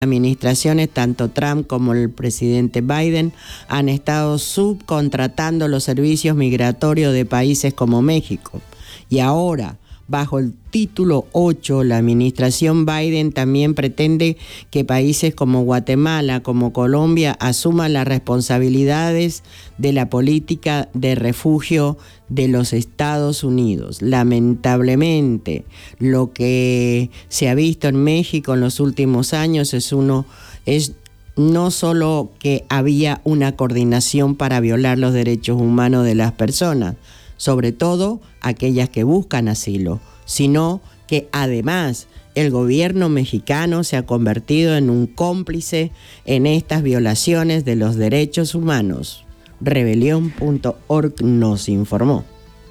administraciones, tanto Trump como el presidente Biden, han estado subcontratando los servicios migratorios de países como México. Y ahora, bajo el título 8, la administración Biden también pretende que países como Guatemala, como Colombia, asuman las responsabilidades de la política de refugio de los Estados Unidos. Lamentablemente, lo que se ha visto en México en los últimos años es no solo que había una coordinación para violar los derechos humanos de las personas, sobre todo aquellas que buscan asilo, sino que además el gobierno mexicano se ha convertido en un cómplice en estas violaciones de los derechos humanos. Rebelión.org nos informó.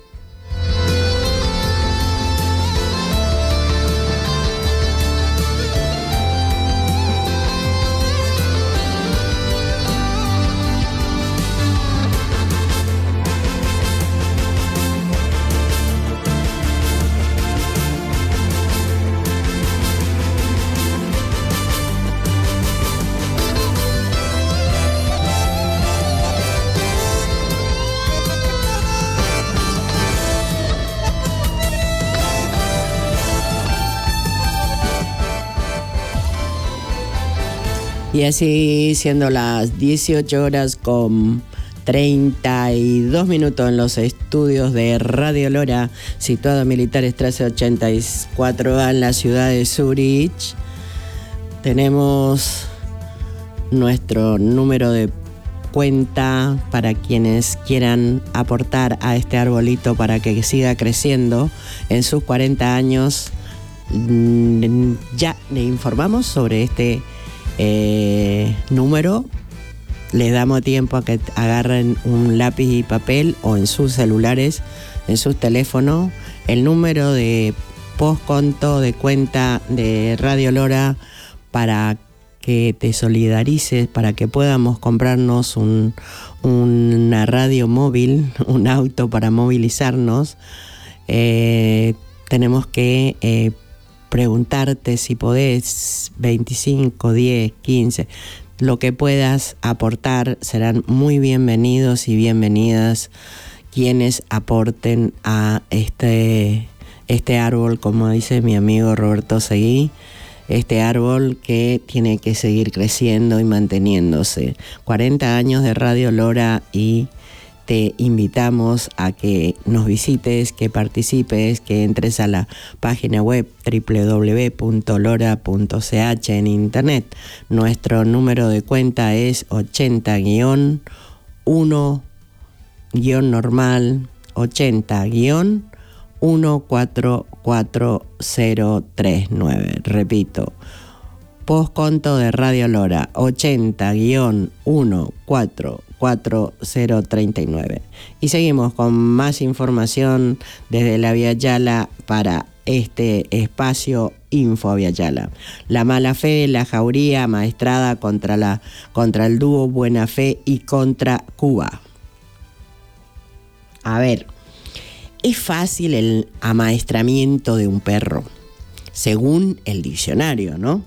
Y así, siendo las 18 horas con 32 minutos en los estudios de Radio Lora, situado en Militares 1384 en la ciudad de Zurich, tenemos nuestro número de cuenta para quienes quieran aportar a este arbolito para que siga creciendo en sus 40 años. Ya le informamos sobre este número. Les damos tiempo a que agarren un lápiz y papel o en sus celulares, en sus teléfonos, el número de postconto de cuenta de Radio Lora para que te solidarices, para que podamos comprarnos una radio móvil, un auto para movilizarnos. Tenemos que preguntarte si podés, 25, 10, 15, lo que puedas aportar. Serán muy bienvenidos y bienvenidas quienes aporten a este árbol, como dice mi amigo Roberto Seguí, este árbol que tiene que seguir creciendo y manteniéndose. 40 años de Radio Lora y te invitamos a que nos visites, que participes, que entres a la página web www.lora.ch en internet. Nuestro número de cuenta es 80-1-normal 80-144039. Repito, postconto de Radio Lora 80-1-4039. Y seguimos con más información desde la Vía Yala para este espacio Info Vía Yala. La mala fe de la jauría amaestrada contra el dúo Buena Fe y contra Cuba. A ver, es fácil el amaestramiento de un perro, según el diccionario, ¿no?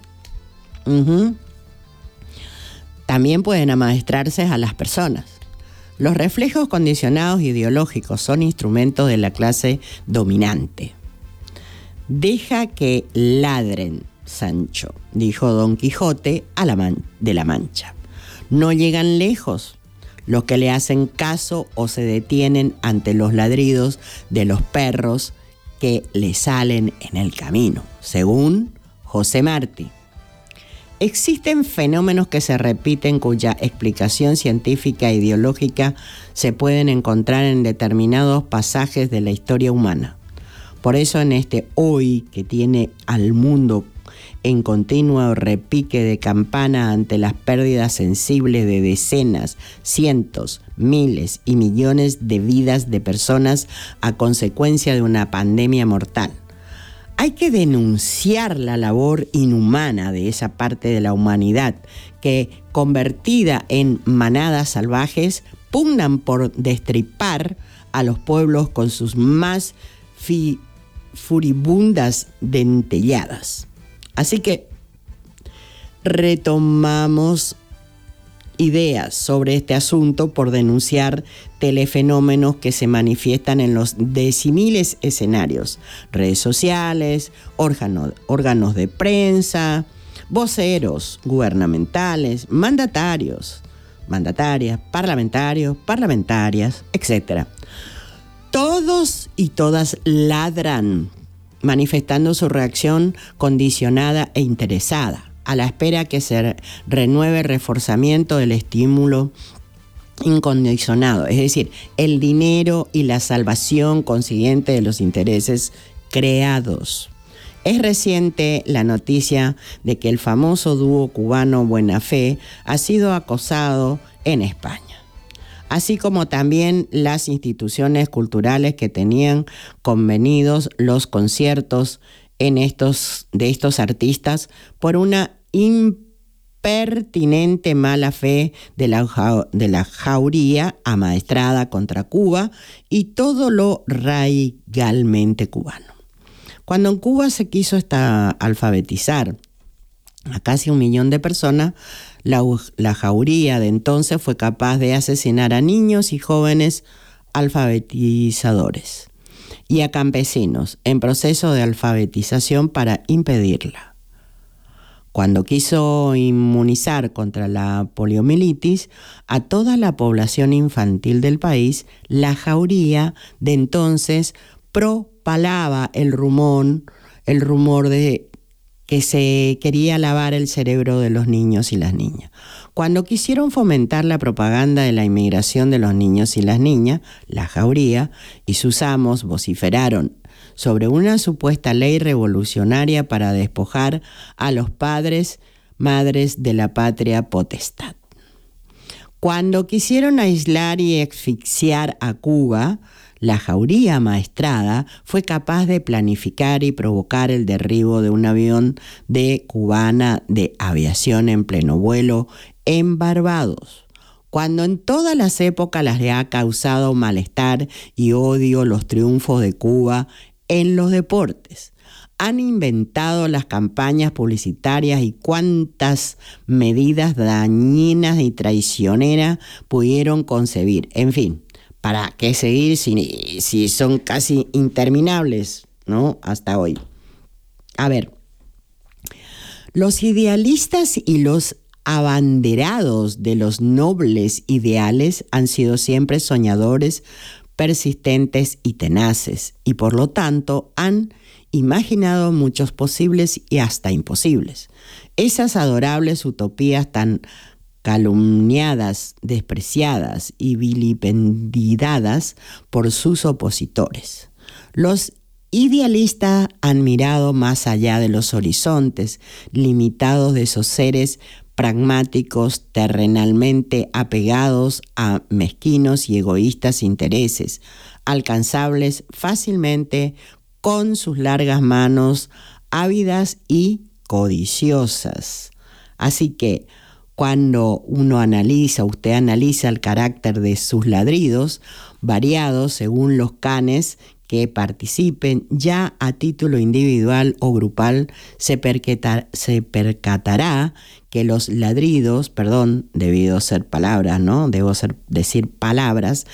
También pueden amaestrarse a las personas. Los reflejos condicionados ideológicos son instrumentos de la clase dominante. Deja que ladren, Sancho, dijo Don Quijote de la Mancha. No llegan lejos los que le hacen caso o se detienen ante los ladridos de los perros que le salen en el camino, según José Martí. Existen fenómenos que se repiten cuya explicación científica e ideológica se pueden encontrar en determinados pasajes de la historia humana. Por eso en este hoy que tiene al mundo en continuo repique de campana ante las pérdidas sensibles de decenas, cientos, miles y millones de vidas de personas a consecuencia de una pandemia mortal, hay que denunciar la labor inhumana de esa parte de la humanidad que, convertida en manadas salvajes, pugnan por destripar a los pueblos con sus más furibundas dentelladas. Así que retomamos ideas sobre este asunto por denunciar telefenómenos que se manifiestan en los disímiles escenarios, redes sociales, órganos de prensa, voceros gubernamentales, mandatarias, parlamentarios, parlamentarias, etc. Todos y todas ladran, manifestando su reacción condicionada e interesada, a la espera que se renueve el reforzamiento del estímulo incondicionado, es decir, el dinero y la salvación consiguiente de los intereses creados. Es reciente la noticia de que el famoso dúo cubano Buena Fe ha sido acosado en España, así como también las instituciones culturales que tenían convenidos los conciertos de estos artistas por una impertinente mala fe de la jauría amaestrada contra Cuba y todo lo radicalmente cubano. Cuando en Cuba se quiso alfabetizar a casi 1 millón de personas, la jauría de entonces fue capaz de asesinar a niños y jóvenes alfabetizadores y a campesinos en proceso de alfabetización para impedirla. Cuando quiso inmunizar contra la poliomielitis a toda la población infantil del país, la jauría de entonces propalaba el rumor de que se quería lavar el cerebro de los niños y las niñas. Cuando quisieron fomentar la propaganda de la inmigración de los niños y las niñas, la jauría y sus amos vociferaron sobre una supuesta ley revolucionaria para despojar a los padres, madres de la patria potestad. Cuando quisieron aislar y asfixiar a Cuba, la jauría amaestrada fue capaz de planificar y provocar el derribo de un avión de cubana de aviación en pleno vuelo en Barbados, cuando en todas las épocas les ha causado malestar y odio los triunfos de Cuba en los deportes. Han inventado las campañas publicitarias y cuántas medidas dañinas y traicioneras pudieron concebir. En fin, ¿para qué seguir si son casi interminables, ¿no? Hasta hoy. A ver, los idealistas y los abanderados de los nobles ideales han sido siempre soñadores, persistentes y tenaces, y por lo tanto han imaginado muchos posibles y hasta imposibles. Esas adorables utopías tan calumniadas, despreciadas y vilipendiadas por sus opositores. Los idealistas han mirado más allá de los horizontes limitados de esos seres pragmáticos, terrenalmente apegados a mezquinos y egoístas intereses, alcanzables fácilmente con sus largas manos ávidas y codiciosas. Así que cuando usted analiza el carácter de sus ladridos, variados según los canes que participen, ya a título individual o grupal, se percatará que los ladridos, debido ser palabras, ¿no? Decir palabras,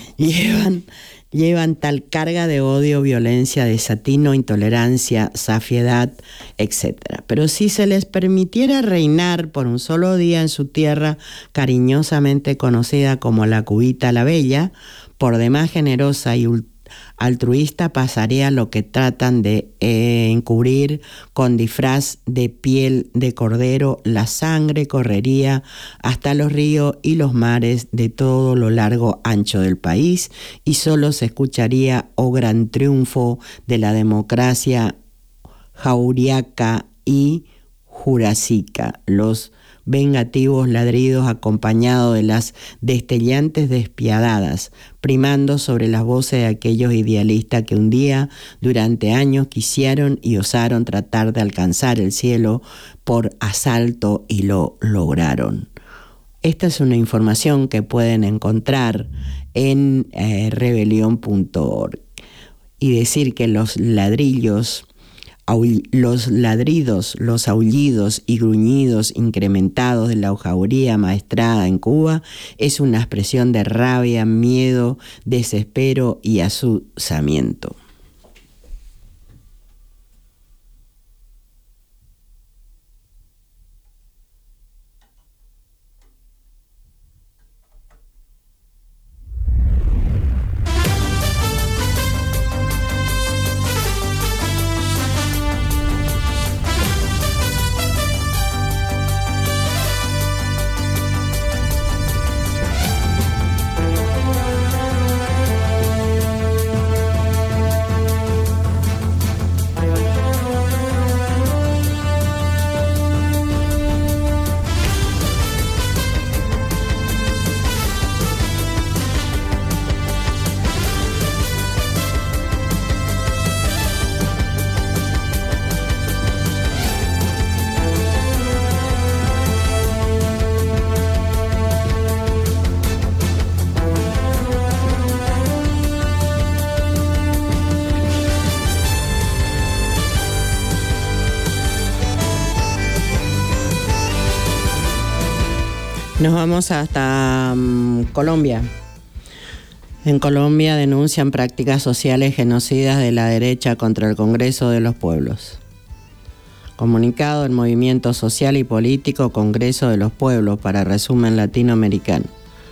llevan tal carga de odio, violencia, desatino, intolerancia, safiedad, etc. Pero si se les permitiera reinar por un solo día en su tierra, cariñosamente conocida como la Cubita la Bella, por demás generosa y altruista, pasaría lo que tratan de encubrir con disfraz de piel de cordero, la sangre correría hasta los ríos y los mares de todo lo largo ancho del país y solo se escucharía gran triunfo de la democracia jauriaca y jurásica, los vengativos ladridos acompañados de las destellantes despiadadas, primando sobre las voces de aquellos idealistas que un día, durante años, quisieron y osaron tratar de alcanzar el cielo por asalto y lo lograron. Esta es una información que pueden encontrar en rebelión.org. Y decir que los ladrillos Los ladridos, los aullidos y gruñidos incrementados de la jauría maestrada en Cuba es una expresión de rabia, miedo, desespero y azuzamiento. Nos vamos hasta Colombia. En Colombia denuncian prácticas sociales genocidas de la derecha contra el Congreso de los Pueblos. Comunicado del Movimiento Social y Político Congreso de los Pueblos, para resumen latinoamericano.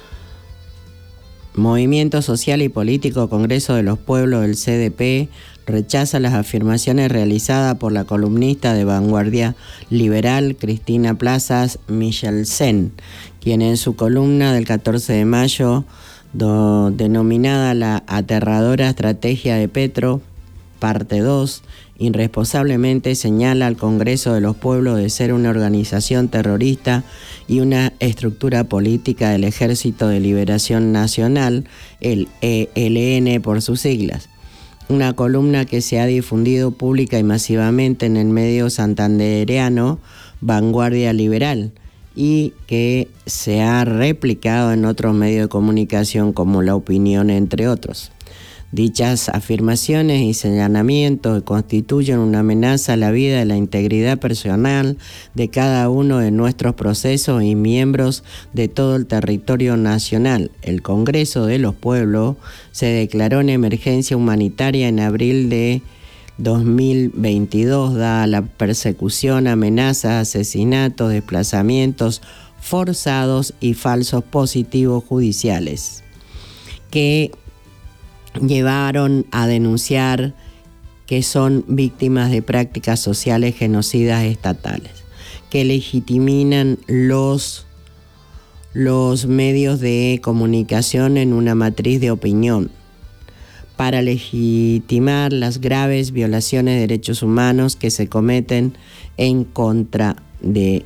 Movimiento Social y Político Congreso de los Pueblos del CDP rechaza las afirmaciones realizadas por la columnista de Vanguardia Liberal Cristina Plazas Michelsen, quien en su columna del 14 de mayo, denominada La aterradora estrategia de Petro, parte 2, irresponsablemente señala al Congreso de los Pueblos de ser una organización terrorista y una estructura política del Ejército de Liberación Nacional, el ELN por sus siglas. Una columna que se ha difundido pública y masivamente en el medio santandereano Vanguardia Liberal y que se ha replicado en otros medios de comunicación como La Opinión, entre otros. Dichas afirmaciones y señalamientos constituyen una amenaza a la vida y la integridad personal de cada uno de nuestros procesos y miembros de todo el territorio nacional. El Congreso de los Pueblos se declaró en emergencia humanitaria en abril de 2022, dada la persecución, amenazas, asesinatos, desplazamientos forzados y falsos positivos judiciales que llevaron a denunciar que son víctimas de prácticas sociales genocidas estatales, que legitiman los medios de comunicación en una matriz de opinión, para legitimar las graves violaciones de derechos humanos que se cometen en contra de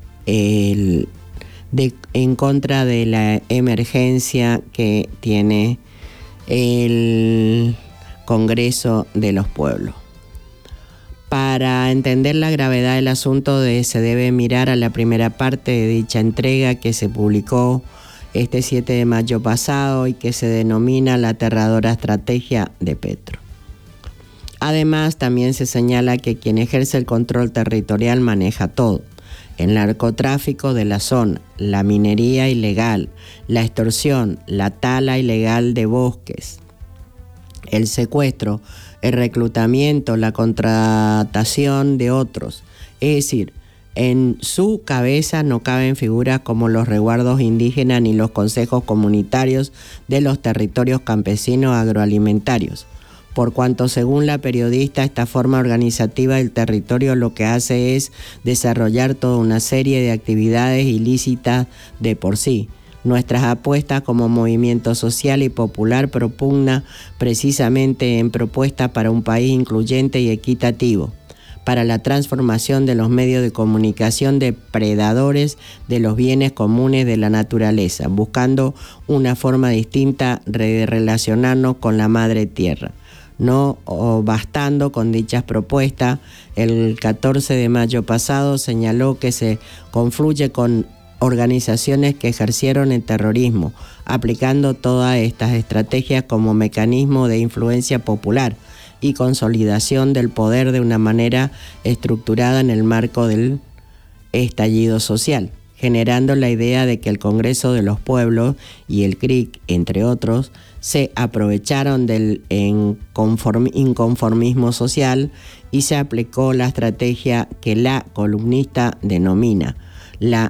la emergencia que tiene el Congreso de los Pueblos. Para entender la gravedad del asunto se debe mirar a la primera parte de dicha entrega que se publicó este 7 de mayo pasado y que se denomina La aterradora estrategia de Petro. Además, también se señala que quien ejerce el control territorial maneja todo: el narcotráfico de la zona, la minería ilegal, la extorsión, la tala ilegal de bosques, el secuestro, el reclutamiento, la contratación de otros. Es decir, en su cabeza no caben figuras como los resguardos indígenas ni los consejos comunitarios de los territorios campesinos agroalimentarios, por cuanto, según la periodista, esta forma organizativa del territorio lo que hace es desarrollar toda una serie de actividades ilícitas de por sí. Nuestras apuestas como movimiento social y popular propugna precisamente en propuesta para un país incluyente y equitativo, para la transformación de los medios de comunicación de predadores de los bienes comunes de la naturaleza, buscando una forma distinta de relacionarnos con la madre tierra. No bastando con dichas propuestas, el 14 de mayo pasado señaló que se confluye con organizaciones que ejercieron el terrorismo, aplicando todas estas estrategias como mecanismo de influencia popular, y consolidación del poder de una manera estructurada en el marco del estallido social, generando la idea de que el Congreso de los Pueblos y el CRIC, entre otros, se aprovecharon del inconformismo social y se aplicó la estrategia que la columnista denomina la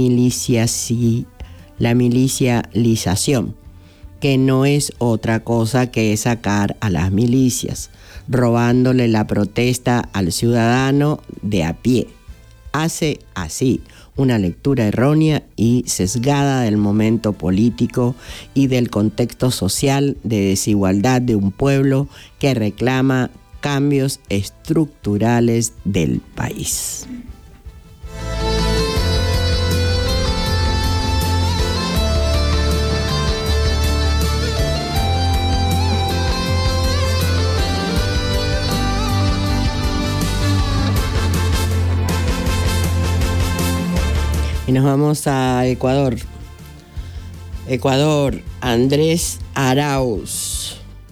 milicialización, que no es otra cosa que sacar a las milicias, robándole la protesta al ciudadano de a pie. Hace así una lectura errónea y sesgada del momento político y del contexto social de desigualdad de un pueblo que reclama cambios estructurales del país. Y nos vamos a Ecuador. Andrés Arauz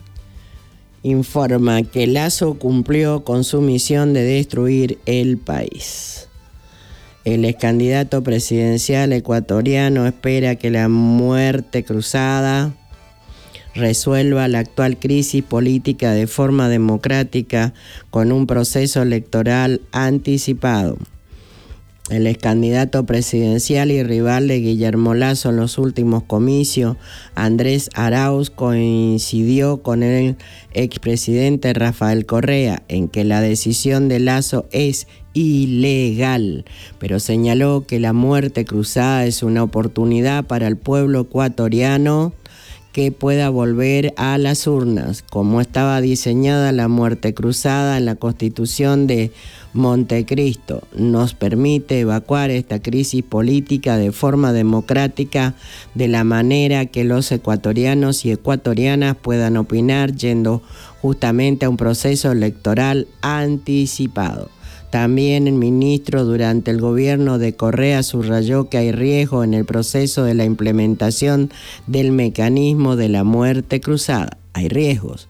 informa que Lasso cumplió con su misión de destruir el país. El ex candidato presidencial ecuatoriano espera que la muerte cruzada resuelva la actual crisis política de forma democrática con un proceso electoral anticipado. El ex candidato presidencial y rival de Guillermo Lasso en los últimos comicios, Andrés Arauz, coincidió con el expresidente Rafael Correa en que la decisión de Lasso es ilegal, pero señaló que la muerte cruzada es una oportunidad para el pueblo ecuatoriano que pueda volver a las urnas, como estaba diseñada la muerte cruzada en la Constitución de Montecristo. Nos permite evacuar esta crisis política de forma democrática de la manera que los ecuatorianos y ecuatorianas puedan opinar yendo justamente a un proceso electoral anticipado. También el ministro durante el gobierno de Correa subrayó que hay riesgo en el proceso de la implementación del mecanismo de la muerte cruzada. Hay riesgo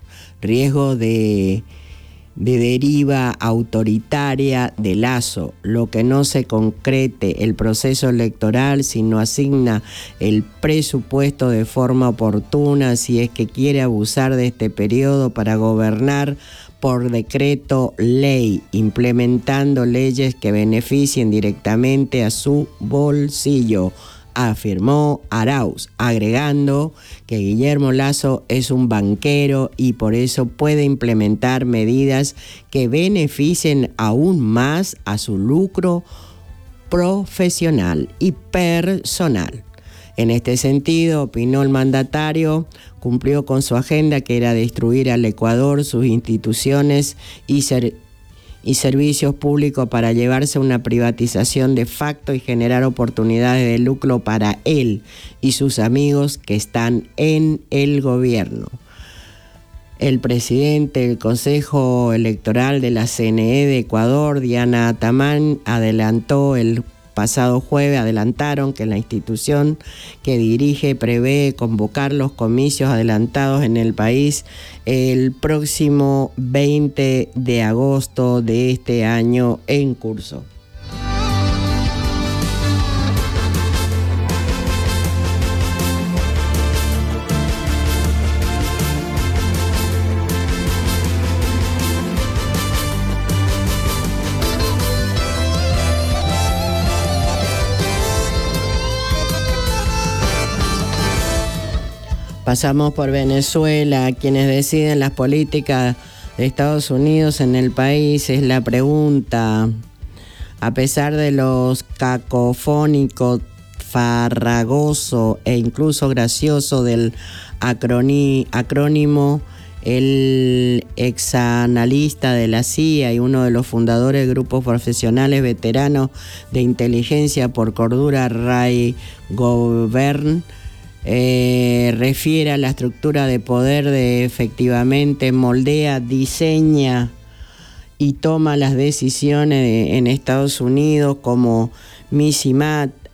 de deriva autoritaria de Lasso, lo que no se concrete el proceso electoral si no asigna el presupuesto de forma oportuna, si es que quiere abusar de este periodo para gobernar por decreto ley, implementando leyes que beneficien directamente a su bolsillo, afirmó Arauz, agregando que Guillermo Lasso es un banquero y por eso puede implementar medidas que beneficien aún más a su lucro profesional y personal. En este sentido, opinó el mandatario, cumplió con su agenda que era destruir al Ecuador, sus instituciones y servicios públicos para llevarse a una privatización de facto y generar oportunidades de lucro para él y sus amigos que están en el gobierno. El presidente del Consejo Electoral de la CNE de Ecuador, Diana Tamán, adelantaron que la institución que dirige prevé convocar los comicios adelantados en el país el próximo 20 de agosto de este año en curso. Pasamos por Venezuela. Quienes deciden las políticas de Estados Unidos en el país es la pregunta. A pesar de los cacofónicos, farragoso e incluso gracioso del acrónimo, el exanalista de la CIA y uno de los fundadores de grupos profesionales veteranos de inteligencia por cordura, Ray Govern, refiere a la estructura de poder de efectivamente moldea, diseña y toma las decisiones en Estados Unidos como Misimat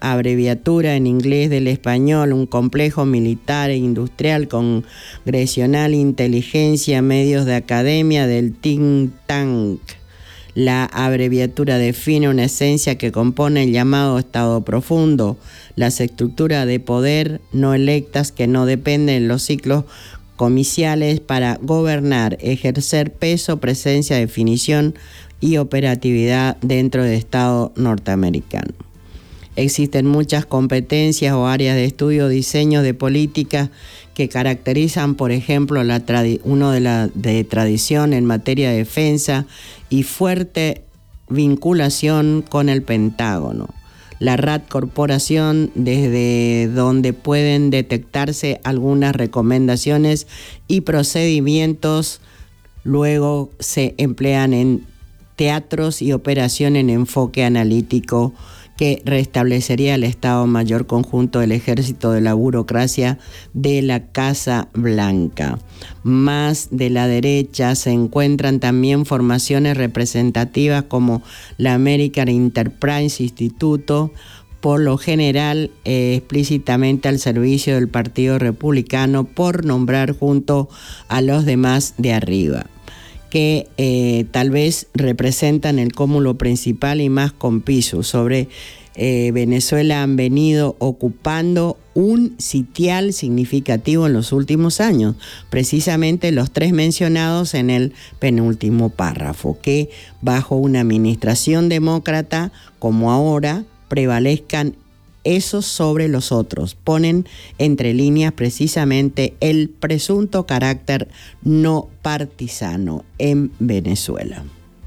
abreviatura en inglés del español, un complejo militar e industrial congresional, inteligencia, medios de academia, del think tank. La abreviatura define una esencia que compone el llamado Estado profundo, las estructuras de poder no electas que no dependen de los ciclos comiciales para gobernar, ejercer peso, presencia, definición y operatividad dentro del Estado norteamericano. Existen muchas competencias o áreas de estudio, diseño de políticas que caracterizan, por ejemplo, de tradición en materia de defensa y fuerte vinculación con el Pentágono. La RAD Corporación, desde donde pueden detectarse algunas recomendaciones y procedimientos, luego se emplean en teatros y operación en enfoque analítico que restablecería el Estado Mayor Conjunto del Ejército de la burocracia de la Casa Blanca. Más de la derecha se encuentran también formaciones representativas como la American Enterprise Instituto, por lo general explícitamente al servicio del Partido Republicano, por nombrar junto a los demás de arriba, que tal vez representan el cúmulo principal y más compiso. Sobre Venezuela han venido ocupando un sitial significativo en los últimos años, precisamente los tres mencionados en el penúltimo párrafo, que bajo una administración demócrata como ahora prevalezcan esos sobre los otros, ponen entre líneas precisamente el presunto carácter no partisano en Venezuela.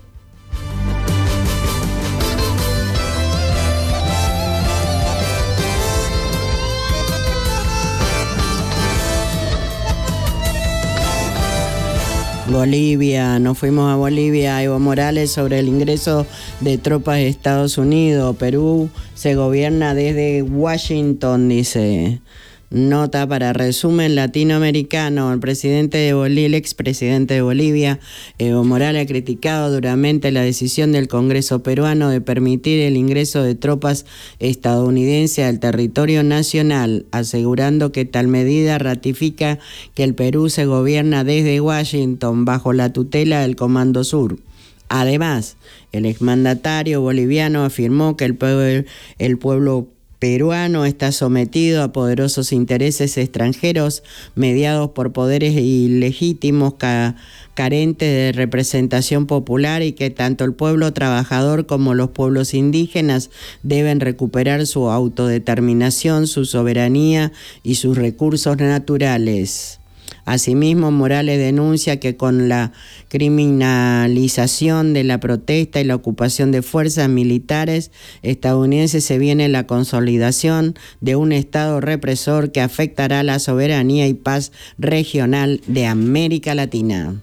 Bolivia, nos fuimos a Bolivia. Evo Morales sobre el ingreso de tropas de Estados Unidos. Perú se gobierna desde Washington, dice. Nota para resumen latinoamericano. El expresidente de Bolivia, Evo Morales, ha criticado duramente la decisión del Congreso peruano de permitir el ingreso de tropas estadounidenses al territorio nacional, asegurando que tal medida ratifica que el Perú se gobierna desde Washington bajo la tutela del Comando Sur. Además, el exmandatario boliviano afirmó que el pueblo peruano está sometido a poderosos intereses extranjeros mediados por poderes ilegítimos carentes de representación popular, y que tanto el pueblo trabajador como los pueblos indígenas deben recuperar su autodeterminación, su soberanía y sus recursos naturales. Asimismo, Morales denuncia que con la criminalización de la protesta y la ocupación de fuerzas militares estadounidenses se viene la consolidación de un Estado represor que afectará la soberanía y paz regional de América Latina.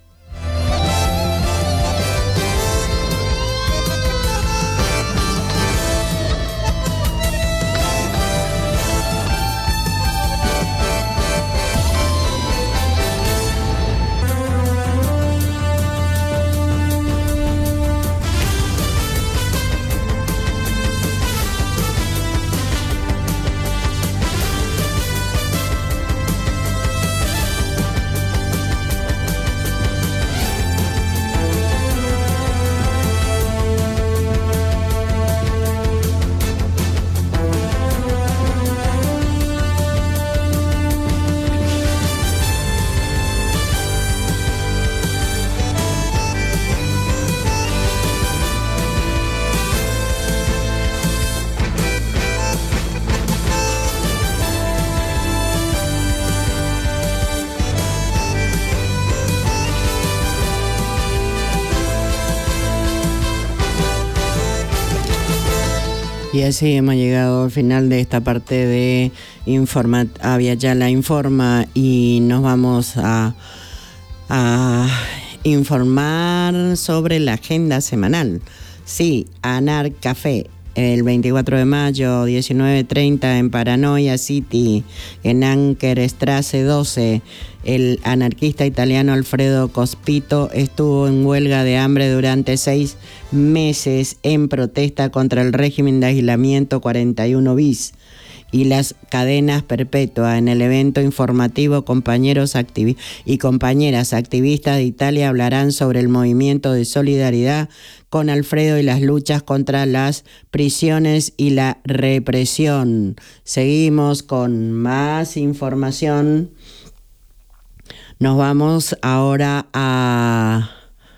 Y así hemos llegado al final de esta parte de Avia Yala Informa, y nos vamos a informar sobre la agenda semanal. Sí, ANAR Café, el 24 de mayo, 19:30 en Paranoia City, en Ankerstraße 12. El anarquista italiano Alfredo Cospito estuvo en huelga de hambre durante 6 meses en protesta contra el régimen de aislamiento 41 bis y las cadenas perpetuas. En el evento informativo, compañeros y compañeras activistas de Italia hablarán sobre el movimiento de solidaridad con Alfredo y las luchas contra las prisiones y la represión. Seguimos con más información. Nos vamos ahora a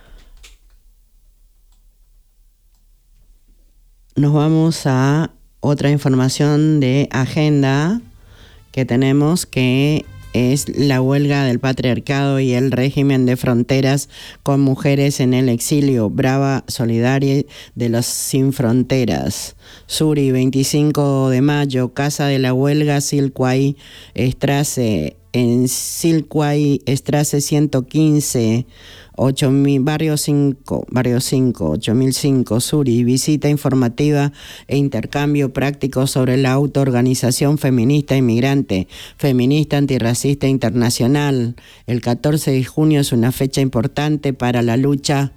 otra información de agenda que tenemos, que es la huelga del patriarcado y el régimen de fronteras con mujeres en el exilio. Brava solidaria de los sin fronteras. Suri, 25 de mayo, Casa de la Huelga, Silkway Strasse, en Silkway Strasse 115, 8000, barrio 5, 8005, Suri. Visita informativa e intercambio práctico sobre la autoorganización feminista inmigrante, feminista antirracista internacional. El 14 de junio es una fecha importante para la lucha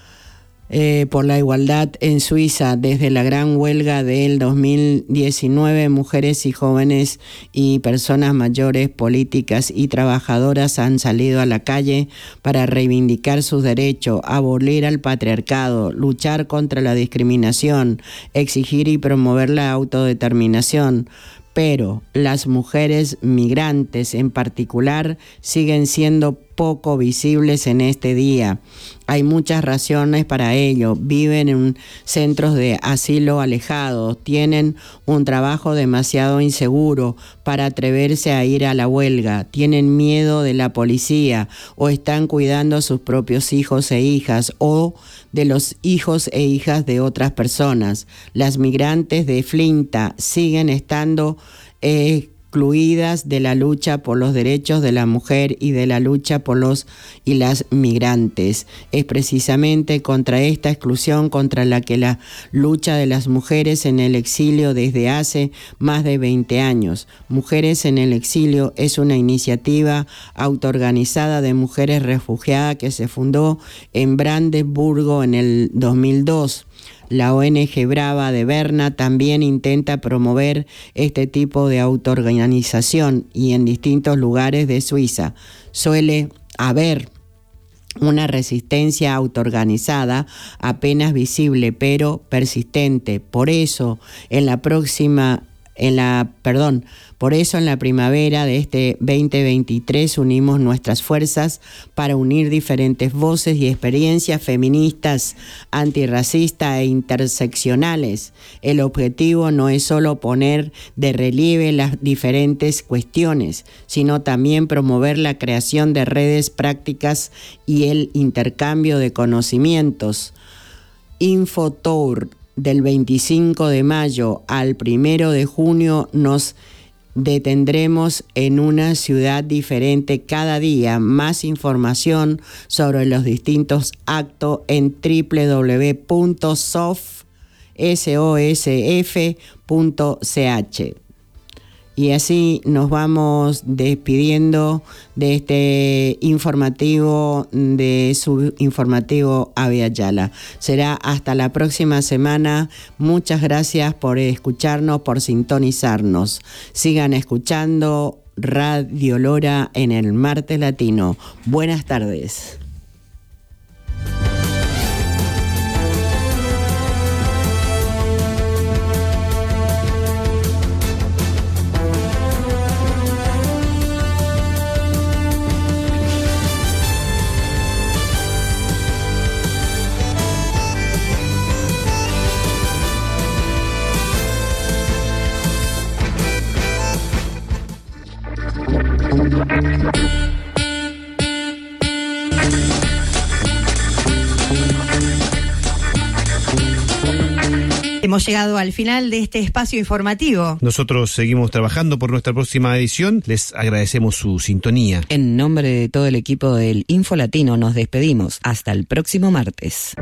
por la igualdad en Suiza. Desde la gran huelga del 2019, mujeres y jóvenes y personas mayores, políticas y trabajadoras han salido a la calle para reivindicar sus derechos, abolir al patriarcado, luchar contra la discriminación, exigir y promover la autodeterminación. Pero las mujeres migrantes en particular siguen siendo poco visibles en este día. Hay muchas razones para ello. Viven en centros de asilo alejados, tienen un trabajo demasiado inseguro para atreverse a ir a la huelga, tienen miedo de la policía o están cuidando a sus propios hijos e hijas o de los hijos e hijas de otras personas. Las migrantes de Flinta siguen estando excluidas de la lucha por los derechos de la mujer y de la lucha por los y las migrantes. Es precisamente contra esta exclusión contra la que la lucha de las mujeres en el exilio desde hace más de 20 años. Mujeres en el exilio es una iniciativa autoorganizada de mujeres refugiadas que se fundó en Brandeburgo en el 2002. La ONG Brava de Berna también intenta promover este tipo de autoorganización y en distintos lugares de Suiza suele haber una resistencia autoorganizada apenas visible pero persistente. Por eso en la primavera de este 2023 unimos nuestras fuerzas para unir diferentes voces y experiencias feministas, antirracistas e interseccionales. El objetivo no es solo poner de relieve las diferentes cuestiones, sino también promover la creación de redes prácticas y el intercambio de conocimientos. Infotour del 25 de mayo al 1 de junio nos detendremos en una ciudad diferente cada día. Más información sobre los distintos actos en www.sosf.ch. Y así nos vamos despidiendo de este informativo, de su informativo Avia Yala. Será hasta la próxima semana. Muchas gracias por escucharnos, por sintonizarnos. Sigan escuchando Radio Lora en el Martes Latino. Buenas tardes. Hemos llegado al final de este espacio informativo. Nosotros seguimos trabajando por nuestra próxima edición. Les agradecemos su sintonía. En nombre de todo el equipo del Info Latino nos despedimos. Hasta el próximo martes.